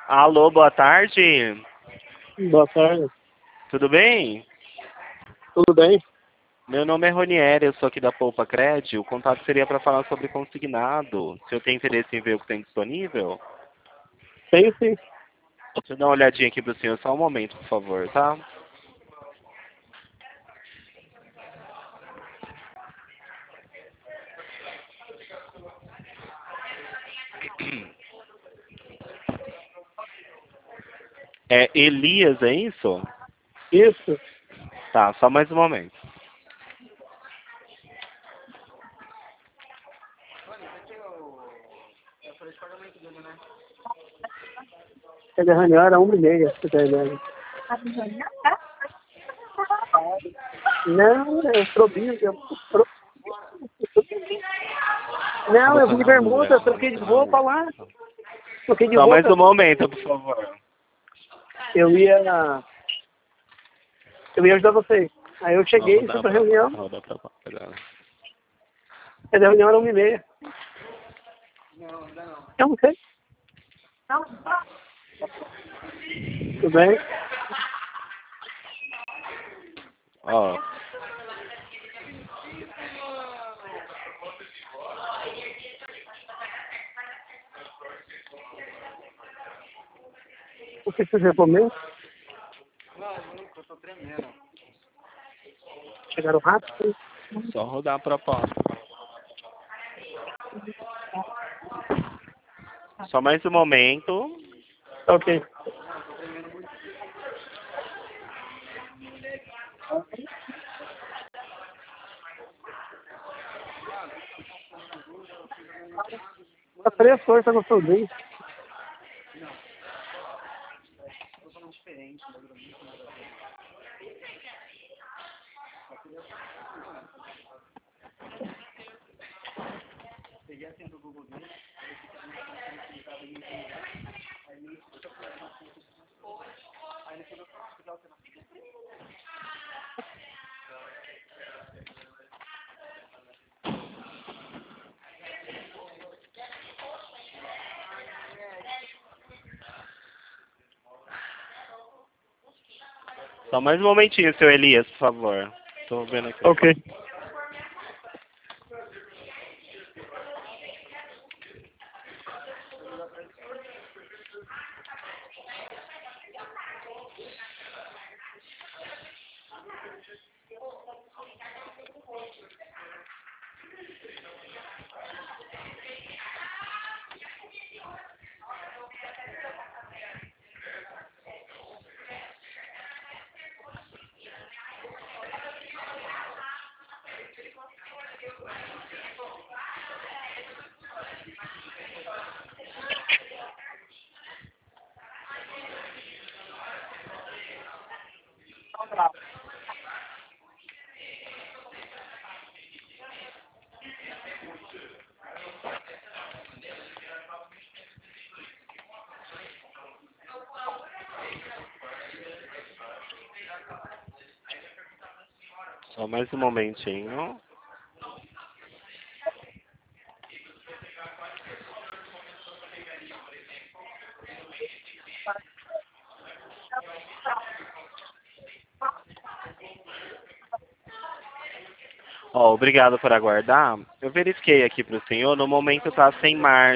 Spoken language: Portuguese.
Alô, boa tarde. Boa tarde. Tudo bem? Tudo bem? Meu nome é Ronieri, eu sou aqui da Poupa Cred. O contato seria para falar sobre consignado. Se eu tenho interesse em ver o que tem disponível? Tenho sim. Deixa eu dar uma olhadinha aqui pro senhor, só um momento, por favor, tá? É Elias, é isso? Isso. Tá, só mais um momento. Ele é reunião era 1h30, você tá ideia. Não, é o Probinho. Não, eu vim de bermuda, troquei de roupa lá. Troquei de Só mais um roupa. momento, por favor. Eu ia ajudar vocês. Aí eu Não, cheguei, fui pra reunião. rodar pra agora. A reunião era 1h30. Eu não sei. Tudo bem? Ó, O que você recomenda? Chegaram rápido? só rodar a proposta. Só mais um momento. Ok. Tá fresco hoje, tá gostosinho. Só mais um momentinho, seu Elias, por favor. Tô vendo aqui. Ok. Só mais um momentinho. Ó, obrigado por aguardar. Eu verifiquei aqui pro senhor, no momento tá sem margem.